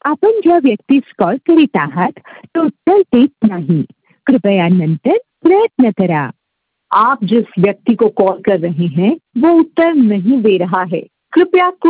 आपण ज्या व्यक्तीस कॉल करीत आहात तो उत्तर देत नाही. कृपया नंतर प्रयत्न करा. आप जिस व्यक्ति को कॉल कर रहे हैं वो उत्तर नहीं दे रहा है. कृपया